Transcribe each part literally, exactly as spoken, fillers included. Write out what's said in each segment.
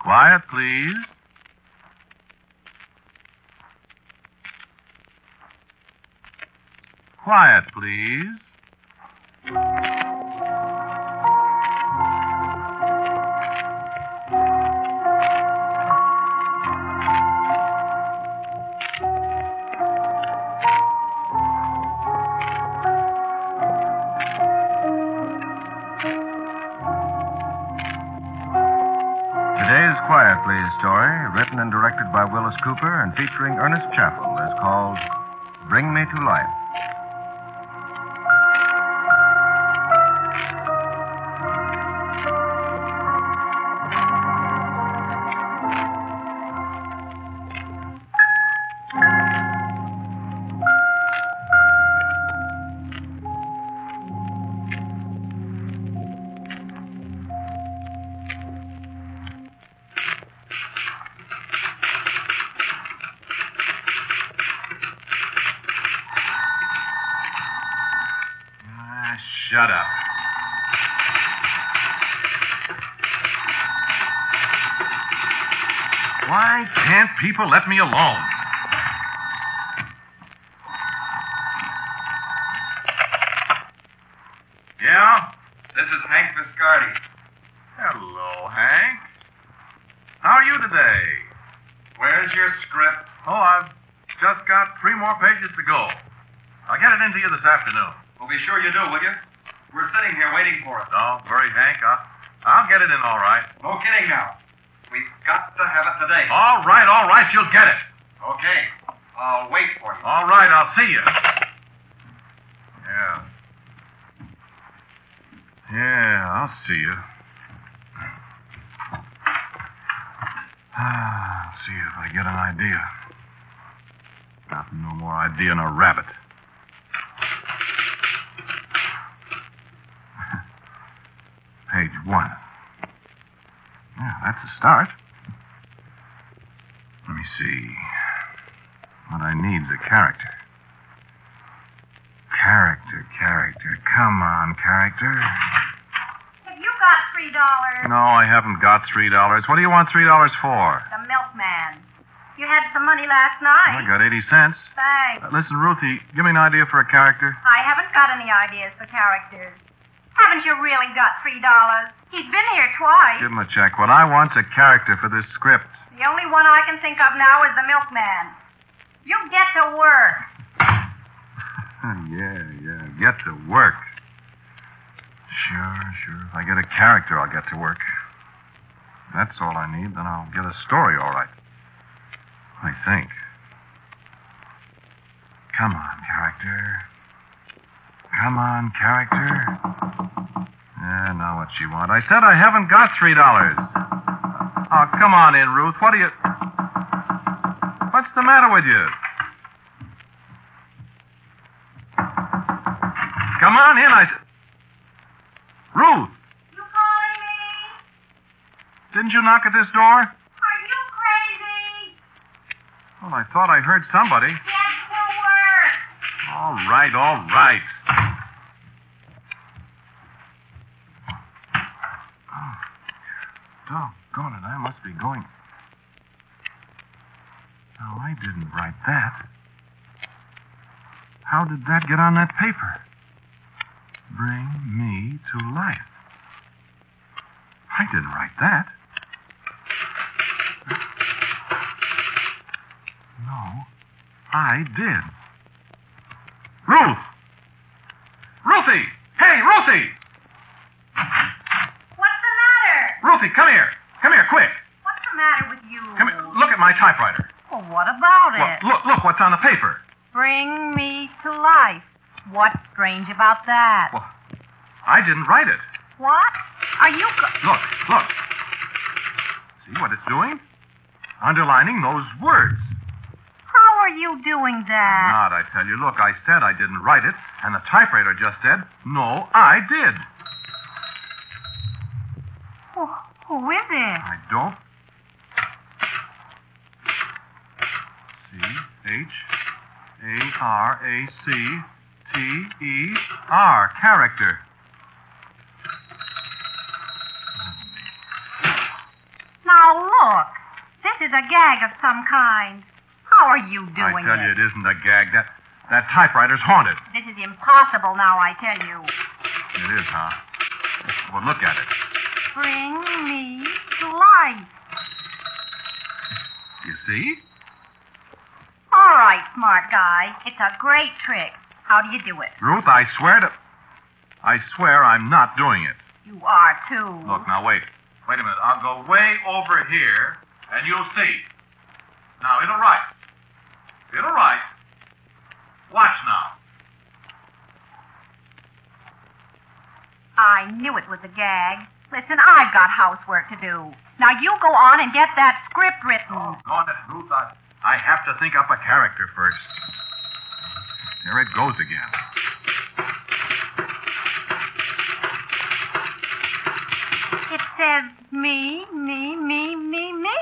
Quiet, please. Quiet, please. Today's Quiet Please story, written and directed by Willis Cooper and featuring Ernest Chappell, is called Bring Me to Life. Shut up. Why can't people let me alone? Yeah? This is Hank Viscardi. Hello, Hank. How are you today? Where's your script? Oh, I've just got three more pages to go. I'll get it into you this afternoon. Well, be sure you do, will you? We're sitting here waiting for it. Oh, very, Hank. I'll, I'll get it in all right. No kidding now. We've got to have it today. All right, all right. You'll get it. Okay. I'll wait for you. All right, I'll see you. Yeah. Yeah, I'll see you. I'll see if I get an idea. Got no more idea than a rabbit. Page one. Yeah, that's a start. Let me see. What I need's a character. Character, character. Come on, character. Have you got three dollars? No, I haven't got three dollars. What do you want three dollars for? The milkman. You had some money last night. I got eighty cents. Thanks. Uh, listen, Ruthie, give me an idea for a character. I haven't got any ideas for characters. Haven't you really got three dollars? He's been here twice. Give him a check. What I want's a character for this script. The only one I can think of now is the milkman. You get to work. yeah, yeah. Get to work. Sure, sure. If I get a character, I'll get to work. That's all I need. Then I'll get a story all right. I think. Come on, character. Come on, character. Yeah, now what you want? I said I haven't got three dollars. Oh, come on in, Ruth. What are you... What's the matter with you? Come on in, I said... Ruth! You calling me? Didn't you knock at this door? Are you crazy? Well, I thought I heard somebody. Get to work. All right, all right. Oh, doggone it, I must be going... No, I didn't write that. How did that get on that paper? Bring me to life. I didn't write that. No, I did. Ruth! Ruthie! Hey, Ruthie! What's the matter? Ruthie, come here. Come here, quick. What's the matter with you? Come here. Look at my typewriter. Well, what about Look, it? look, look what's on the paper. Bring me to life. What's strange about that? Well, I didn't write it. What? Are you... Go- Look, look. See what it's doing? Underlining those words. How are you doing that? Not, I tell you. Look, I said I didn't write it, and the typewriter just said, no, I did. Who, who is it? I don't. C H A R A C T E R. Character. Now, a gag of some kind. How are you I doing tell it? you, it isn't a gag. That that typewriter's haunted. This is impossible now, I tell you. It is, huh? Well, look at it. Bring me to life. You see? All right, smart guy. It's a great trick. How do you do it? Ruth, I swear to... I swear I'm not doing it. You are, too. Look, now, wait. Wait a minute. I'll go way over here, and you'll see. Now, it'll write. It'll write. Watch now. I knew it was a gag. Listen, I've got housework to do. Now, you go on and get that script written. Oh, go on, Ruth. I, I have to think up a character first. There it goes again. It says me, me, me, me, me.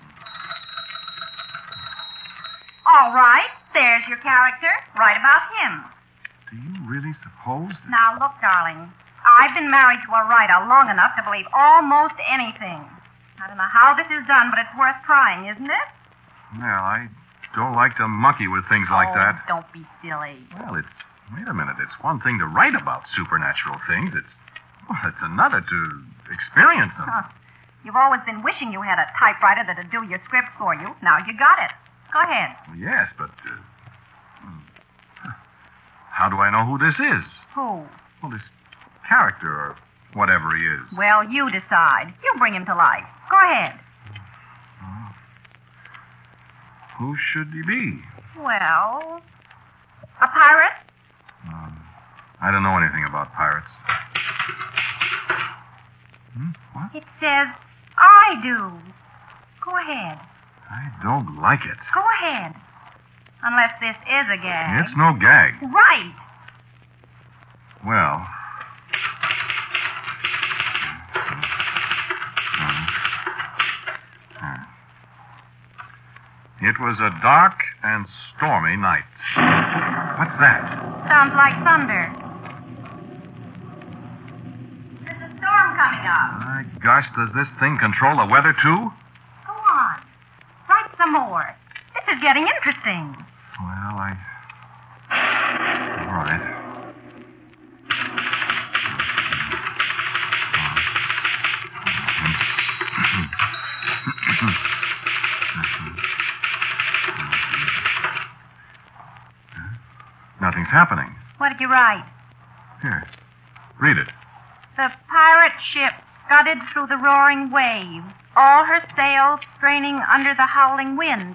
All right, there's your character. Write about him. Do you really suppose that... Now, look, darling. I've been married to a writer long enough to believe almost anything. I don't know how this is done, but it's worth trying, isn't it? Well, I don't like to monkey with things like oh, that. Don't be silly. Well, it's... Wait a minute. It's one thing to write about supernatural things. It's... Well, it's another to experience them. Huh. You've always been wishing you had a typewriter that'd do your script for you. Now you got it. Go ahead. Well, yes, but... Uh, hmm. How do I know who this is? Who? Well, this character or whatever he is. Well, you decide. You bring him to life. Go ahead. Oh. Who should he be? Well, a pirate? Um, I don't know anything about pirates. Hmm? What? It says, I do. Go ahead. I don't like it. Go ahead. Unless this is a gag. It's no gag. Right. Well... It was a dark and stormy night. What's that? Sounds like thunder. There's a storm coming up. My gosh, does this thing control the weather, too? Go on. Write some more. This is getting interesting. Well, I... All right. Nothing's happening. What did you write? Here. Read it. The pirate ship scudded through the roaring waves, all her sails straining under the howling wind.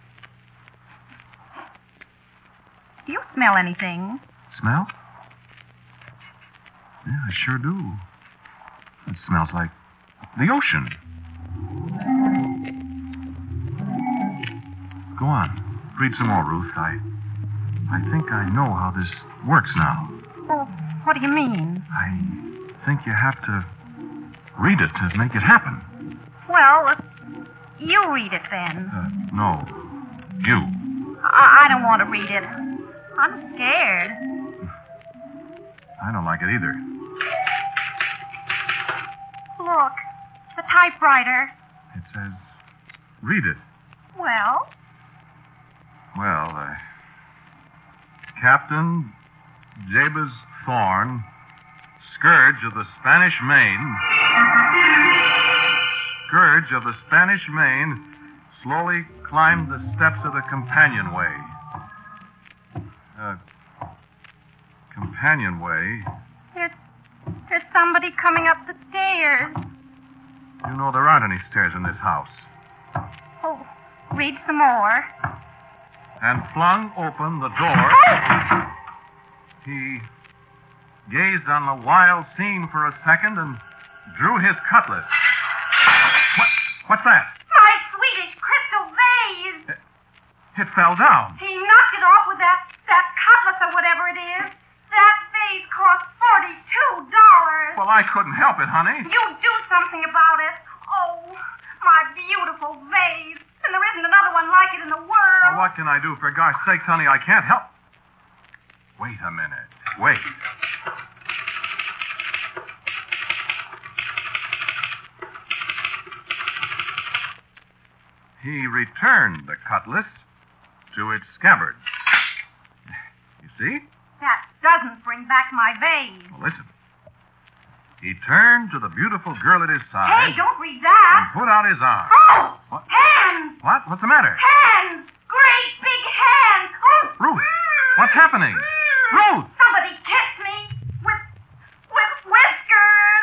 Do you smell anything? Smell? Yeah, I sure do. It smells like the ocean. Go on. Read some more, Ruth. I... I think I know how this works now. Oh, what do you mean? I think you have to read it to make it happen. Well, uh, you read it then. Uh, no. You. I, I don't want to read it. I'm scared. I don't like it either. Look, the typewriter. It says, read it. Well? Well, uh, Captain Jabez Thorne, Scourge of the Spanish Main, Scourge of the Spanish Main, slowly climbed the steps of the companionway. Uh, companionway? There's, there's somebody coming up the stairs. You know there aren't any stairs in this house. Oh, read some more. And flung open the door. He gazed on the wild scene for a second and drew his cutlass. What? What's that? My Swedish crystal vase. It, it fell down. He knocked it off with that, that cutlass or whatever it is. That vase cost forty-two dollars. Well, I couldn't help it, honey. You do something about it. Oh, my beautiful vase. And there isn't another one like it in the world. Well, what can I do? For gosh sakes, honey, I can't help. Wait a minute. Wait. He returned the cutlass to its scabbard. You see? That doesn't bring back my vase. Well, listen. He turned to the beautiful girl at his side. Hey, don't read that. And put out his arm. Oh! What? Hands! What? What's the matter? Hands! Great big hands! Oh! Ruth, what's happening? Ruth! Somebody catch me with with whiskers!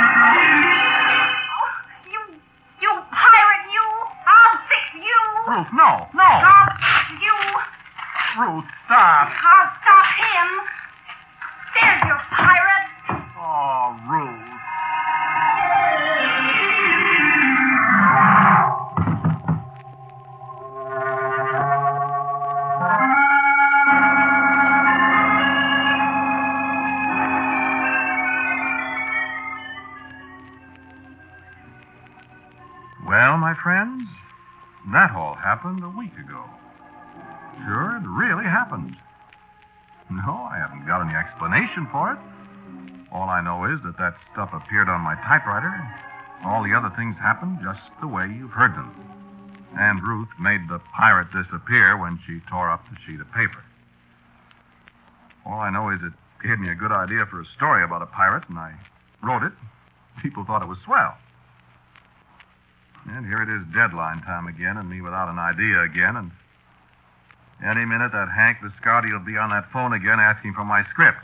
Oh, you you pirate, you! I'll fix you! Ruth, no, no! I'll fix you! Ruth, stop! I'll stop him! There's your pirate! Oh, Ruth. Well, my friends, that all happened a week ago. Sure, it really happened. No, I haven't got any explanation for it. All I know is that that stuff appeared on my typewriter. All the other things happened just the way you've heard them. And Ruth made the pirate disappear when she tore up the sheet of paper. All I know is it gave me a good idea for a story about a pirate, and I wrote it. People thought it was swell. And here it is deadline time again, and me without an idea again, and any minute that Hank Viscardi will be on that phone again asking for my script.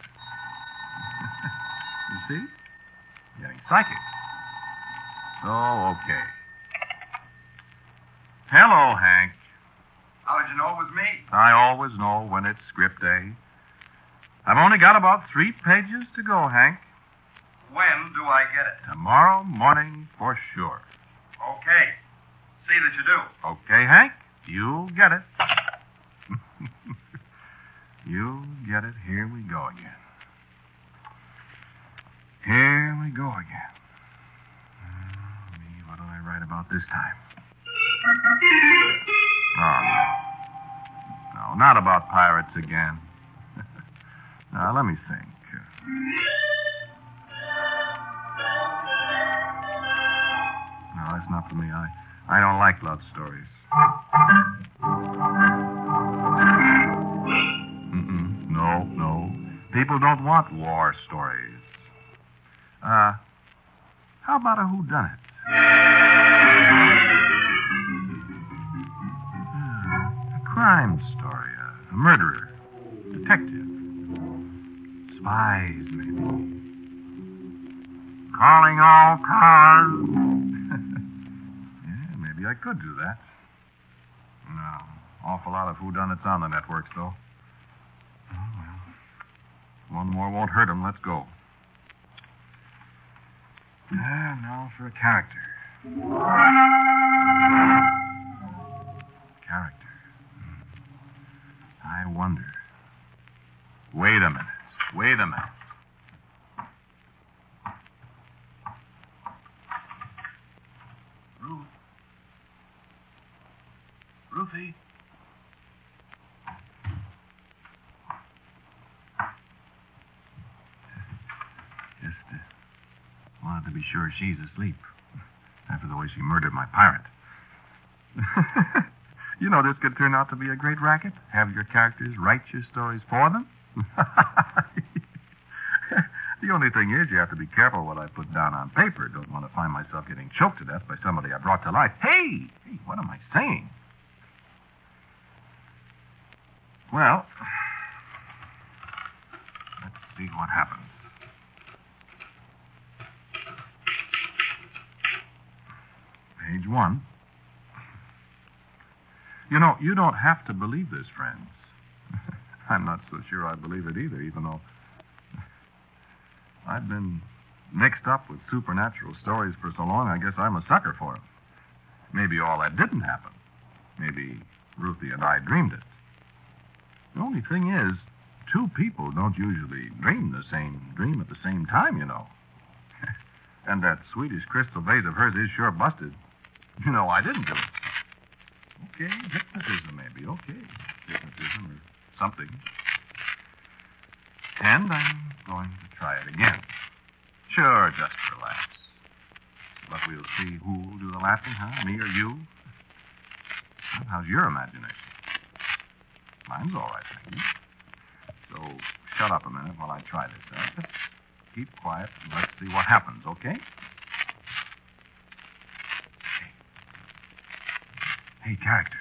You see? Getting psychic. So, okay. Hello, Hank. How did you know it was me? I always know when it's script day. I've only got about three pages to go, Hank. When do I get it? Tomorrow morning for sure. Okay. See that you do. Okay, Hank? You'll get it. You'll get it. Here we go again. Here we go again. Uh, me, what do I write about this time? Oh, no. No, not about pirates again. Now, let me think. No, that's not for me. I, I don't like love stories. Mm-mm. No, no. People don't want war stories. Uh, how about a whodunit? Uh, a crime story, a, a murderer, detective, spies, maybe. Calling all cars. Yeah, maybe I could do that. No, awful lot of whodunits on the networks, though. Oh, well. One more won't hurt 'em. Let's go. Ah, now for a character. Character. I wonder. Wait a minute. Wait a minute. Ruth. Ruthie. Just, uh, wanted to be sure she's asleep. After the way she murdered my pirate. You know, this could turn out to be a great racket. Have your characters write your stories for them. The only thing is, you have to be careful what I put down on paper. Don't want to find myself getting choked to death by somebody I brought to life. Hey! Hey, what am I saying? Well, let's see what happens. Page one. You know, you don't have to believe this, friends. I'm not so sure I believe it either, even though I've been mixed up with supernatural stories for so long, I guess I'm a sucker for them. Maybe all that didn't happen. Maybe Ruthie and I dreamed it. The only thing is, two people don't usually dream the same dream at the same time, you know. And that Swedish crystal vase of hers is sure busted. You know, I didn't do it. Okay, hypnotism maybe. Okay, hypnotism or something. And I'm going to try it again. Sure, just for laughs. But we'll see who'll do the laughing, huh? Me or you? How's your imagination? Mine's all right, thank you. So, shut up a minute while I try this. Uh, just keep quiet and let's see what happens, okay? Hey. Hey, character.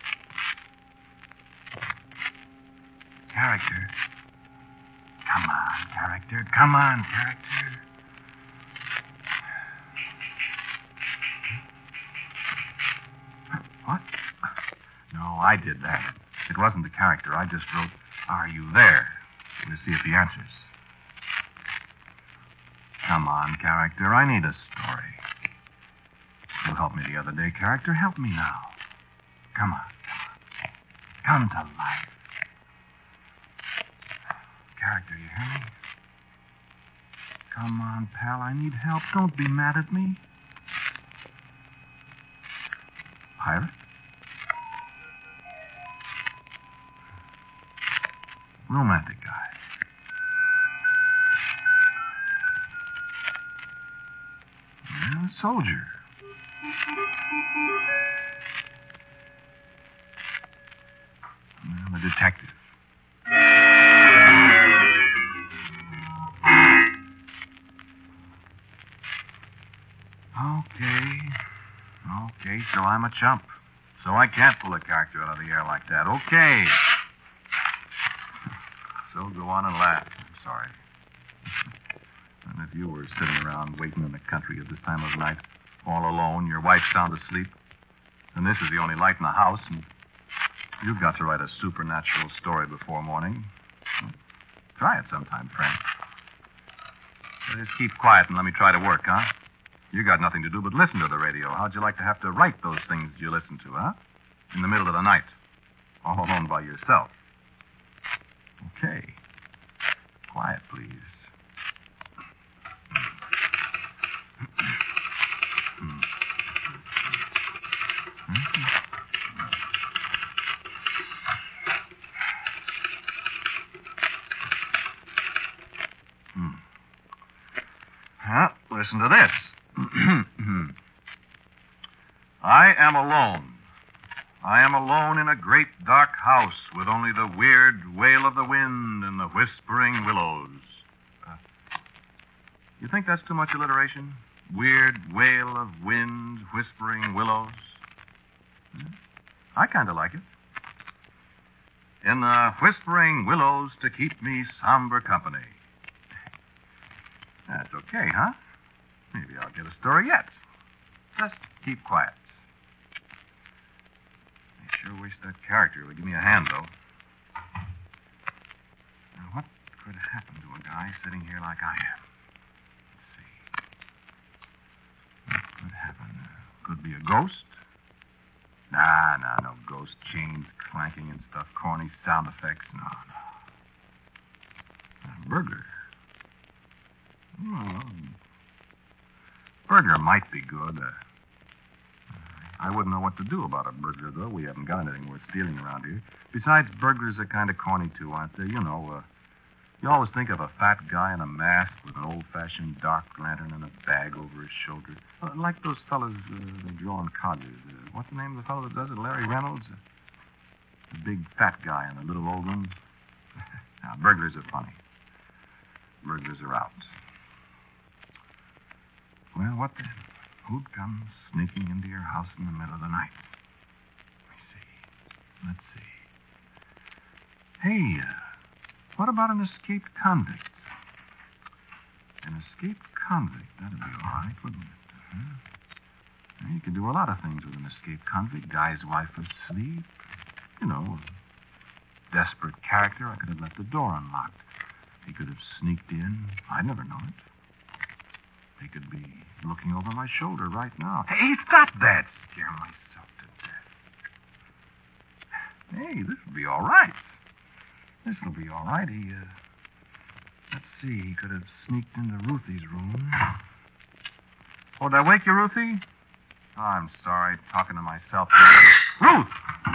Character. Come on, character. Come on, character. What? No, I did that. It wasn't the character. I just wrote, "Are you there?" to see if he answers. Come on, character. I need a story. You helped me the other day, character. Help me now. Come on. Come on. Come to life. Character, you hear me? Come on, pal. I need help. Don't be mad at me. Pilot? Romantic guy. Yeah, soldier. Well, a detective. Okay. Okay, so I'm a chump. So I can't pull a character out of the air like that. Okay. So go on and laugh. I'm sorry. And if you were sitting around waiting in the country at this time of night, all alone, your wife's sound asleep, and this is the only light in the house, and you've got to write a supernatural story before morning. Try it sometime, friend. So just keep quiet and let me try to work, huh? You got nothing to do but listen to the radio. How'd you like to have to write those things you listen to, huh? In the middle of the night. All alone by yourself. Okay. Quiet, please. Hmm. Huh? Listen to this. I am alone. I am alone in a great dark house with only the weird wail of the wind and the whispering willows. Uh, you think that's too much alliteration? Weird wail of wind, whispering willows? Hmm? I kind of like it. In the whispering willows to keep me somber company. That's okay, huh? Maybe I'll get a story yet. Just keep quiet. I sure wish that character would give me a hand, though. Now, what could happen to a guy sitting here like I am? Let's see. What could happen? Uh, could be a ghost? Nah, nah, no ghost. Chains clanking and stuff. Corny sound effects. No, no. A burglar. Well, burglar might be good. Uh, I wouldn't know what to do about a burglar, though. We haven't got anything worth stealing around here. Besides, burglars are kind of corny, too, aren't they? You know, uh, you always think of a fat guy in a mask with an old-fashioned dark lantern and a bag over his shoulder. Uh, like those fellas uh, they draw in Codgers. Uh, what's the name of the fellow that does it? Larry Reynolds? Uh, the big fat guy in the little old room. Now, burglars are funny. Burglars are out. Well, what then? Who'd come sneaking into your house in the middle of the night? Let me see. Let's see. Hey, uh, what about an escaped convict? An escaped convict. That'd be all right, wouldn't it? Uh-huh. Well, you could do a lot of things with an escaped convict. Guy's wife asleep. You know, desperate character. I could have left the door unlocked. He could have sneaked in. I'd never know it. They could be looking over my shoulder right now. Hey, stop that! Scare myself to death. Hey, this'll be all right. This'll be all right. He, uh... Let's see, he could have sneaked into Ruthie's room. Oh, did I wake you, Ruthie? Oh, I'm sorry, talking to myself. Ruth!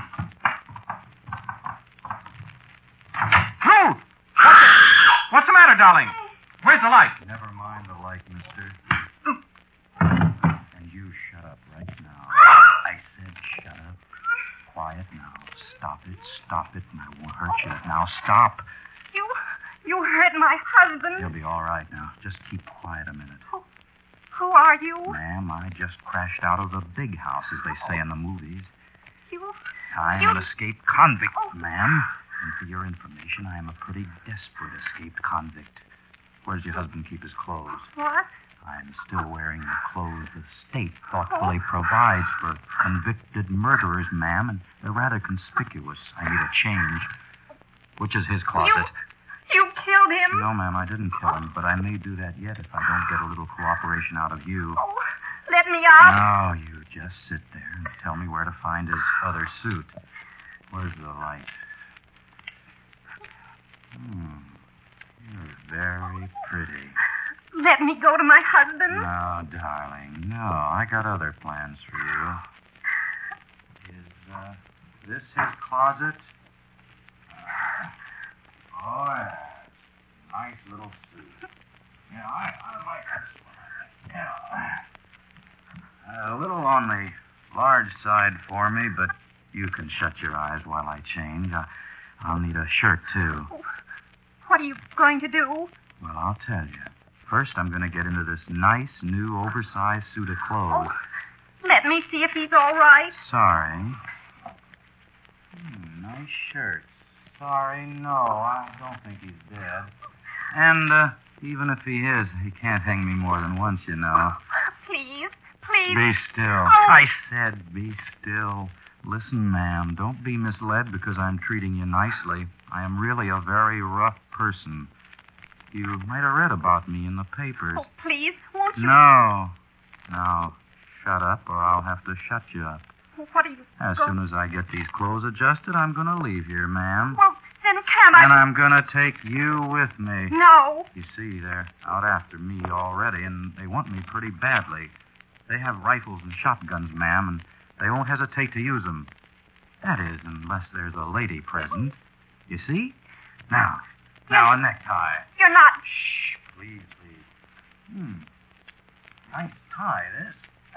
Ruth! What's the matter, darling? Where's the light? Never mind the light, mister. And you shut up right now. I said shut up. stop it, and I won't hurt you. Now, stop. You, you hurt my husband. He'll be all right now. Just keep quiet a minute. Who, who are you? Ma'am, I just crashed out of the big house, as they say in the movies. You, I'm you... an escaped convict, Oh. ma'am. And for your information, I am a pretty desperate escaped convict. Where does your husband keep his clothes? What? I'm still wearing the clothes the state thoughtfully provides for convicted murderers, ma'am, and they're rather conspicuous. I need a change. Which is his closet? You, you killed him? No, ma'am, I didn't kill him, but I may do that yet if I don't get a little cooperation out of you. Oh, let me out. No, you just sit there and tell me where to find his other suit. Where's the light? Hmm. You're very pretty. Let me go to my husband. No, darling, no. I got other plans for you. Is uh, this his closet? Uh, oh, yeah. Nice little suit. Yeah, I, I like this one. Yeah. Uh, a little on the large side for me, but you can shut your eyes while I change. I, I'll need a shirt, too. What are you going to do? Well, I'll tell you. First, I'm going to get into this nice, new, oversized suit of clothes. Oh, let me see if he's all right. Sorry. Hmm, nice shirt. Sorry, no, I don't think he's dead. And uh, even if he is, he can't hang me more than once, you know. Please, please. Be still. Oh. I said be still. Listen, ma'am, don't be misled because I'm treating you nicely. I am really a very rough person. You might have read about me in the papers. Oh, please, won't you? No. No. Shut up or I'll have to shut you up. What are you As going... soon as I get these clothes adjusted, I'm going to leave here, ma'am. Well, then can't I... And I'm going to take you with me. No. You see, they're out after me already, and they want me pretty badly. They have rifles and shotguns, ma'am, and they won't hesitate to use them. That is, unless there's a lady present. You see? Now, now a necktie. You're not... Shh, please, please. Hmm. Nice tie, this.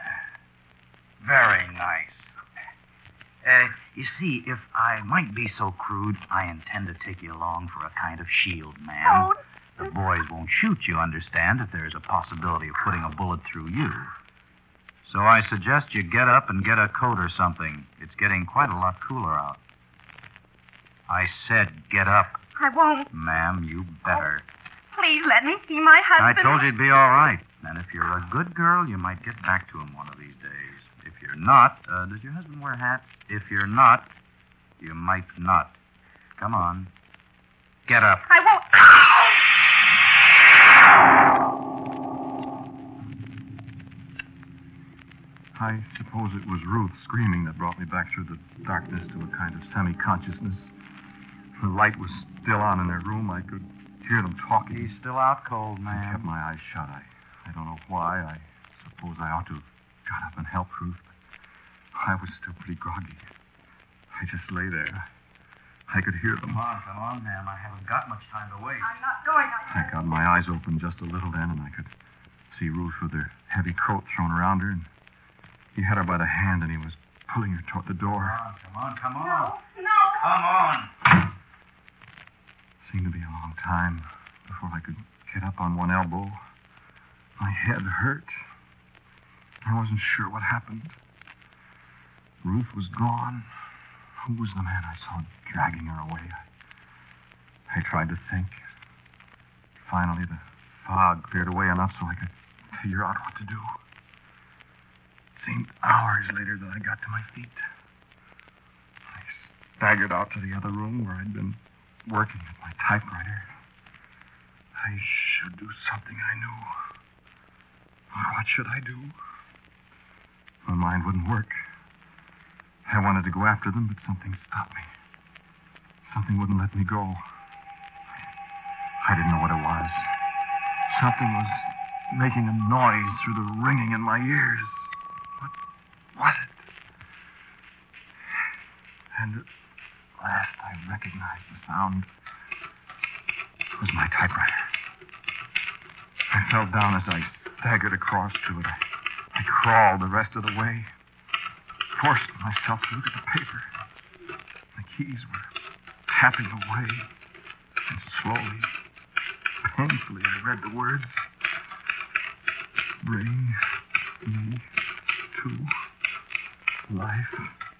Very nice. Uh, you see, if I might be so crude, I intend to take you along for a kind of shield, ma'am. Oh. The boys won't shoot you, understand, if there's a possibility of putting a bullet through you. So I suggest you get up and get a coat or something. It's getting quite a lot cooler out. I said get up. I won't. Ma'am, you better. Please let me see my I husband. told you it'd be all right. And if you're a good girl, you might get back to him one of these days. If you're not, uh, does your husband wear hats? If you're not, you might not. Come on. Get up. I won't. I suppose it was Ruth screaming that brought me back through the darkness to a kind of semi-consciousness. The light was still on in their room. I could hear them talking. He's still out cold, I kept man. my eyes shut. I, I don't know why. I suppose I ought to have got up and helped Ruth. But I was still pretty groggy. I just lay there. I could hear them. Come on, come on, ma'am. I haven't got much time to waste. I'm not going. I... I got my eyes open just a little then, and I could see Ruth with her heavy coat thrown around her, and he had her by the hand, and he was pulling her toward the door. Come on, come on, come No, on. no. Come on. Seemed to be a long time before I could get up on one elbow. My head hurt. I wasn't sure what happened. Ruth was gone. Who was the man I saw dragging her away? I, I tried to think. Finally, the fog cleared away enough so I could figure out what to do. It seemed hours later that I got to my feet. I staggered out to the other room where I'd been working at my typewriter. I should do something I knew. What should I do? My mind wouldn't work. I wanted to go after them, but something stopped me. Something wouldn't let me go. I didn't know what it was. Something was making a noise through the ringing in my ears. What was it? And at last I recognized the sound. It was my typewriter. I fell down as I staggered across to it. I, I crawled the rest of the way, forced myself to look at the paper. The keys were tapping away. And slowly, painfully, I read the words. Bring me to life.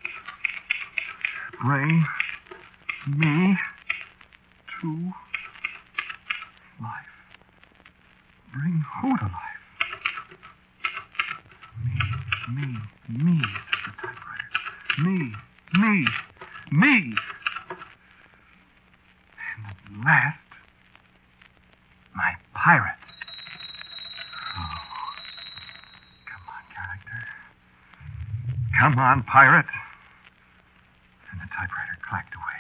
Bring me to life. Bring who to life? Me, me, me, said the typewriter. Me, me, me. And at last, my pirate. Oh, come on, character. Come on, pirate. And the typewriter clacked away.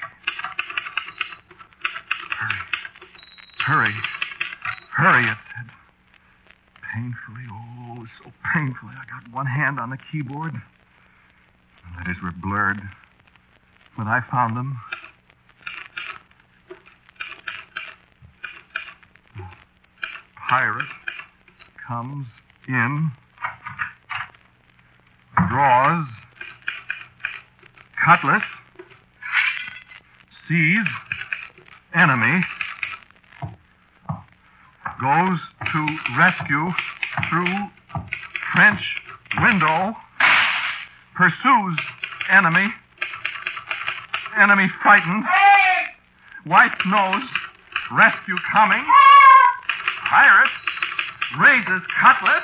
Hurry. Hurry. Hurry, it said. Painfully, oh, so painfully. I got one hand on the keyboard. The letters were blurred. When I found them, pirate comes in, draws, cutlass, sees, enemy, goes to rescue through French window, pursues enemy, enemy frightened, wife knows, rescue coming, pirate raises cutlass.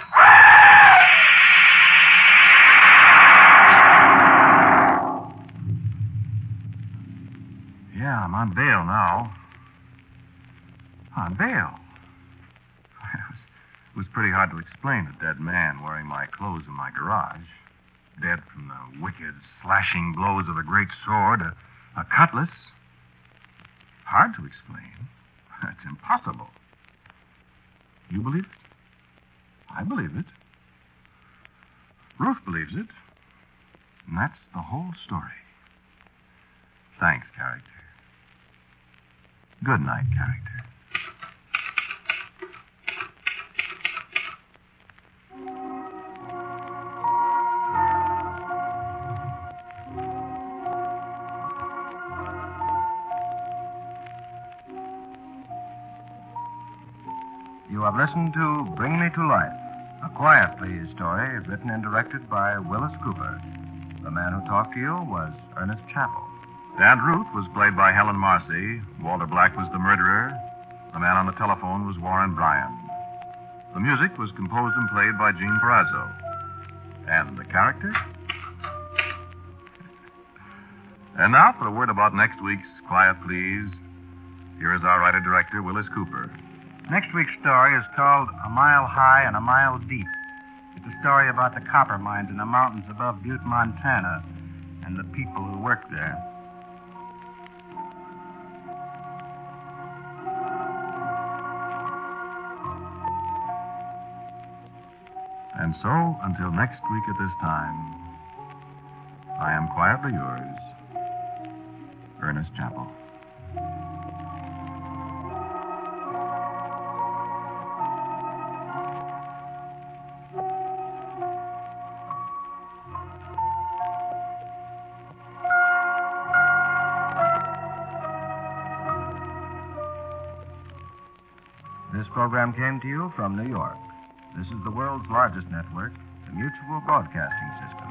Yeah, I'm on bail now. On bail? It was pretty hard to explain a dead man wearing my clothes in my garage. Dead from the wicked, slashing blows of a great sword, a, a cutlass. Hard to explain. It's impossible. You believe it? I believe it. Ruth believes it. And that's the whole story. Thanks, character. Good night, character. You have listened to Bring Me to Life, a Quiet Please story written and directed by Willis Cooper. The man who talked to you was Ernest Chappell. Aunt Ruth was played by Helen Marcy. Walter Black was the murderer. The man on the telephone was Warren Bryan. The music was composed and played by Gene Perazzo. And the character? And now for a word about next week's Quiet Please. Here is our writer-director, Willis Cooper. Next week's story is called A Mile High and a Mile Deep. It's a story about the copper mines in the mountains above Butte, Montana, and the people who work there. And so, until next week at this time, I am quietly yours, Ernest Chappell. This program came to you from New York. This is the world's largest network, the Mutual Broadcasting System.